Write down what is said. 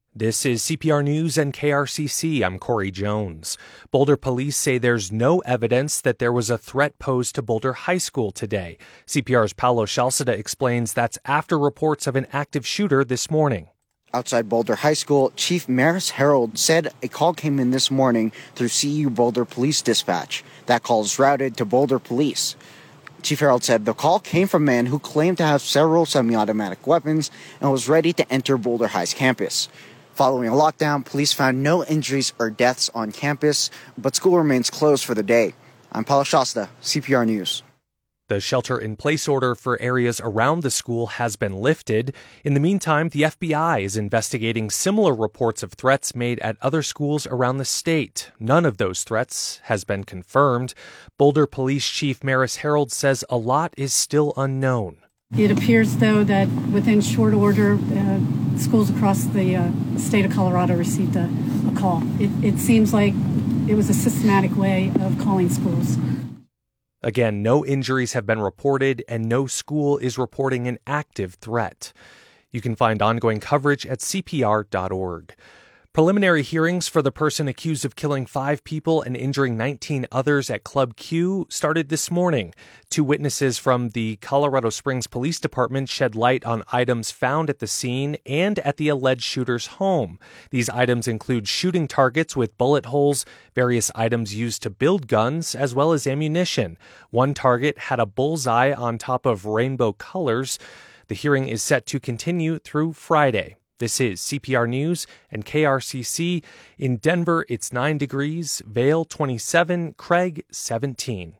This is CPR News and KRCC. I'm Corey Jones. Boulder police say there's no evidence that there was a threat posed to Boulder High School today. CPR's Paolo Shalceda explains that's after reports of an active shooter this morning. Outside Boulder High School, Chief Maris Harold said a call came in this morning through CU Boulder Police Dispatch. That call is routed to Boulder Police. Chief Harold said the call came from a man who claimed to have several semi-automatic weapons and was ready to enter Boulder High's campus. Following a lockdown, police found no injuries or deaths on campus, but school remains closed for the day. I'm Paolo Shalceda, CPR News. The shelter-in-place order for areas around the school has been lifted. In the meantime, the FBI is investigating similar reports of threats made at other schools around the state. None of those threats has been confirmed. Boulder Police Chief Maris Harold says a lot is still unknown. It appears, though, that within short order, schools across the state of Colorado received a call. It seems like it was a systematic way of calling schools. Again, no injuries have been reported, and no school is reporting an active threat. You can find ongoing coverage at CPR.org. Preliminary hearings for the person accused of killing 5 people and injuring 19 others at Club Q started this morning. 2 witnesses from the Colorado Springs Police Department shed light on items found at the scene and at the alleged shooter's home. These items include shooting targets with bullet holes, various items used to build guns, as well as ammunition. One target had a bullseye on top of rainbow colors. The hearing is set to continue through Friday. This is CPR News and KRCC. In Denver, it's 9 degrees, Vail 27, Craig 17.